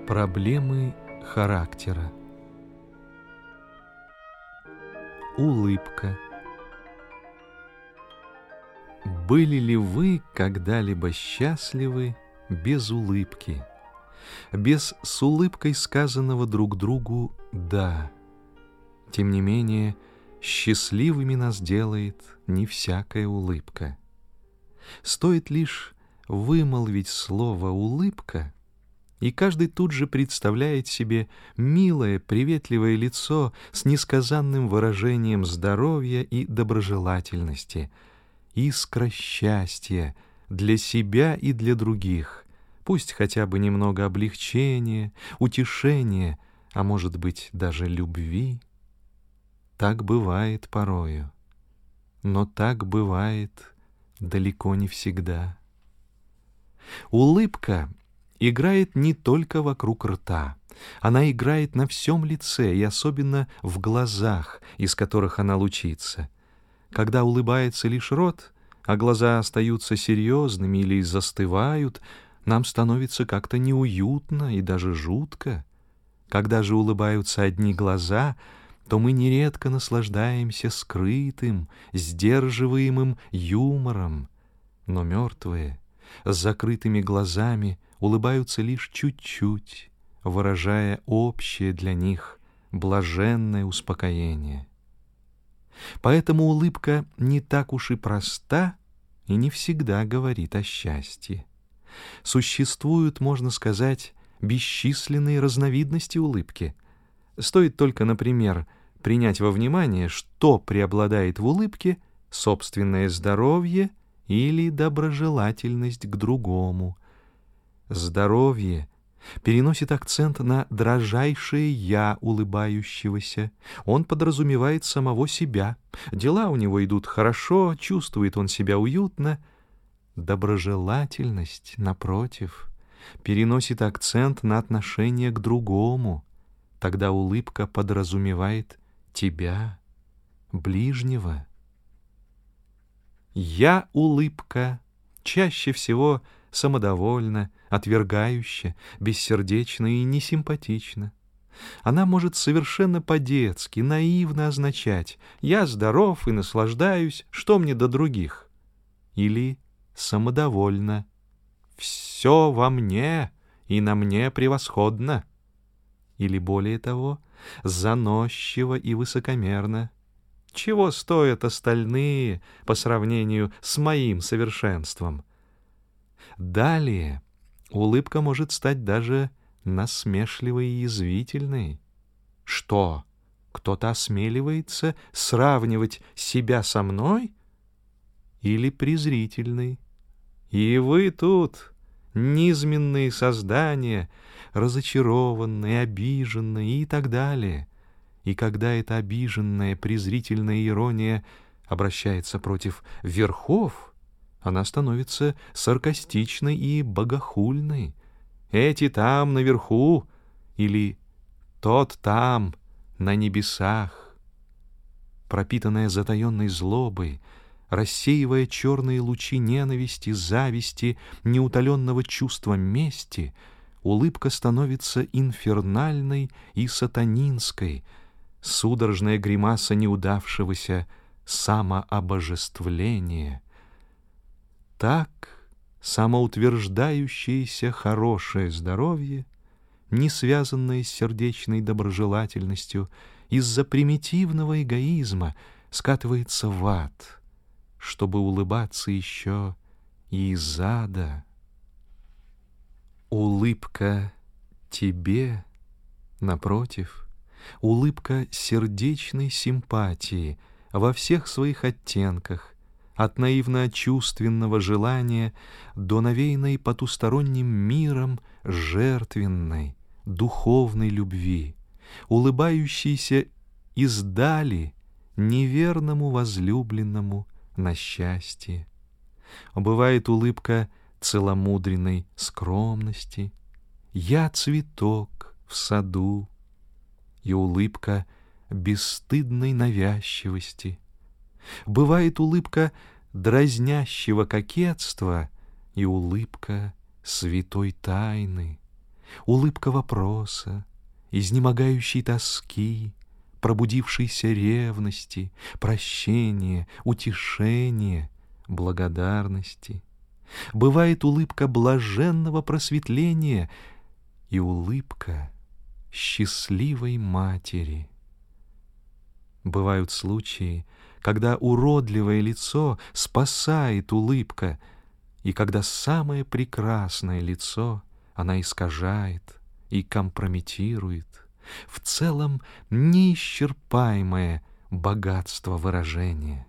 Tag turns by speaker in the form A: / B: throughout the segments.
A: Проблемы характера. Улыбка. Были ли вы когда-либо счастливы без улыбки? Без с улыбкой сказанного друг другу «да». Тем не менее, счастливыми нас делает не всякая улыбка. Стоит лишь вымолвить слово «улыбка», и каждый тут же представляет себе милое, приветливое лицо с несказанным выражением здоровья и доброжелательности, искра счастья для себя и для других, пусть хотя бы немного облегчения, утешения, а может быть даже любви. Так бывает порою, но так бывает далеко не всегда. Улыбка играет не только вокруг рта, она играет на всем лице и особенно в глазах, из которых она лучится. Когда улыбается лишь рот, а глаза остаются серьезными или застывают, нам становится как-то неуютно и даже жутко. Когда же улыбаются одни глаза, то мы нередко наслаждаемся скрытым, сдерживаемым юмором. Но мертвые, с закрытыми глазами, улыбаются лишь чуть-чуть, выражая общее для них блаженное успокоение. Поэтому улыбка не так уж и проста и не всегда говорит о счастье. Существуют, можно сказать, бесчисленные разновидности улыбки. Стоит только, например, принять во внимание, что преобладает в улыбке: собственное здоровье или доброжелательность к другому. Здоровье переносит акцент на дрожайшее «я» улыбающегося. Он подразумевает самого себя. Дела у него идут хорошо, чувствует он себя уютно. Доброжелательность, напротив, переносит акцент на отношение к другому. Тогда улыбка подразумевает тебя, ближнего. «Я-улыбка» чаще всего самодовольна, отвергающая, бессердечна и несимпатична. Она может совершенно по-детски, наивно означать «я здоров и наслаждаюсь, что мне до других?» Или самодовольна «все во мне и на мне превосходно». Или более того, заносчиво и высокомерно. Чего стоят остальные по сравнению с моим совершенством? Далее улыбка может стать даже насмешливой и язвительной. Что, кто-то осмеливается сравнивать себя со мной? Или презрительной? И вы тут, низменные создания, разочарованные, обиженные и так далее. И когда эта обиженная, презрительная ирония обращается против верхов, она становится саркастичной и богохульной. «Эти там наверху» или «тот там на небесах». Пропитанная затаенной злобой, рассеивая черные лучи ненависти, зависти, неутоленного чувства мести, улыбка становится инфернальной и сатанинской, судорожная гримаса неудавшегося самообожествления. Так самоутверждающееся хорошее здоровье, не связанное с сердечной доброжелательностью, из-за примитивного эгоизма скатывается в ад, чтобы улыбаться еще и из ада. Улыбка тебе, напротив, улыбка сердечной симпатии во всех своих оттенках, от наивно-чувственного желания до навеянной потусторонним миром жертвенной, духовной любви, улыбающейся издали неверному возлюбленному на счастье. Бывает улыбка целомудренной скромности, «я цветок в саду», и улыбка бесстыдной навязчивости. Бывает улыбка дразнящего кокетства и улыбка святой тайны, улыбка вопроса, изнемогающей тоски, пробудившейся ревности, прощения, утешения, благодарности. Бывает улыбка блаженного просветления и улыбка счастливой матери. Бывают случаи, когда уродливое лицо спасает улыбка, и когда самое прекрасное лицо она искажает и компрометирует. В целом неисчерпаемое богатство выражения.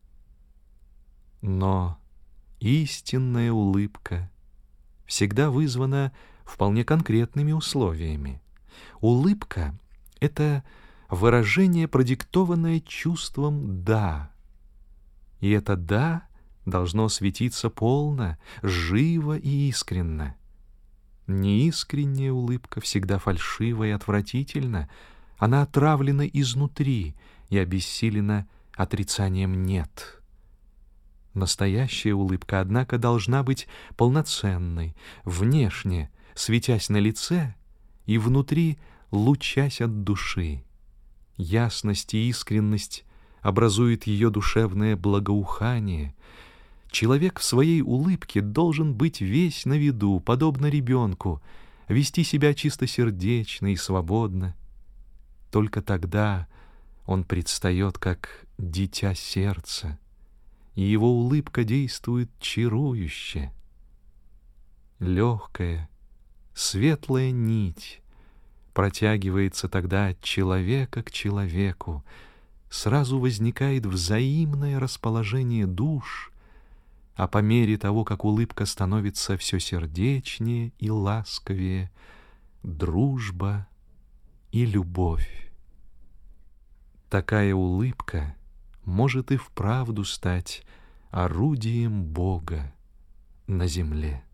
A: Но истинная улыбка всегда вызвана вполне конкретными условиями. Улыбка — это выражение, продиктованное чувством «да». И это «да» должно светиться полно, живо и искренно. Неискренняя улыбка всегда фальшива и отвратительна, она отравлена изнутри и обессилена отрицанием «нет». Настоящая улыбка, однако, должна быть полноценной, внешне светясь на лице и внутри лучась от души. Ясность и искренность образуют ее душевное благоухание. Человек в своей улыбке должен быть весь на виду, подобно ребенку, вести себя чистосердечно и свободно. Только тогда он предстает как дитя сердца, и его улыбка действует чарующе. Легкая, светлая нить протягивается тогда от человека к человеку, сразу возникает взаимное расположение душ, а по мере того, как улыбка становится все сердечнее и ласковее, дружба и любовь. Такая улыбка может и вправду стать орудием Бога на земле.